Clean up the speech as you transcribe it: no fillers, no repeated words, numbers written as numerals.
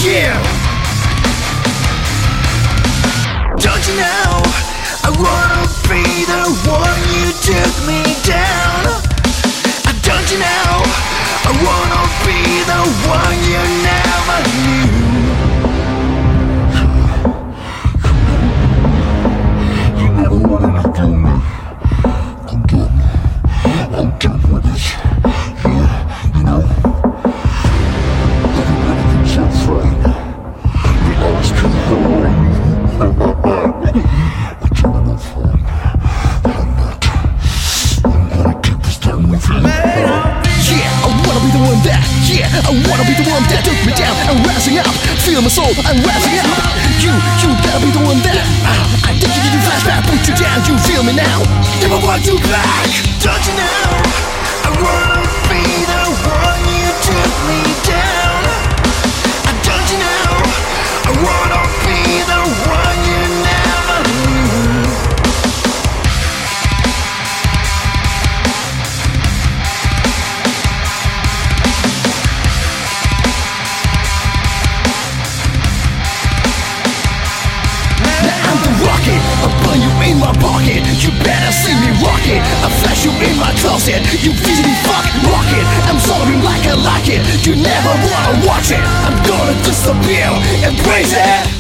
Yeah. Don't you know I wanna be the one you took me down? Don't you know I wanna be the one you never knew? You never wanted to do me. I'm done with it. Yeah, you know, everybody thinks I'm afraid, but I was too hard. I tell them I'm fine. I'm not. I'm gonna keep this time with you. Yeah, I wanna be the one that, yeah, I wanna be the one that took me down. I'm rising up, feel my soul, I'm rising up. You gotta be the one that I think you can flashback, put you down, you feel me now. Never want you back. Don't you know I wanna be the one you took me down? Don't you know I wanna be the one you never knew? I'll put you in my pocket. You better see me rockin'. I'll flash you in my closet. You easily fuck rocket. I'm sorry like I like it. You never wanna watch it. I'm gonna disappear. Embrace it.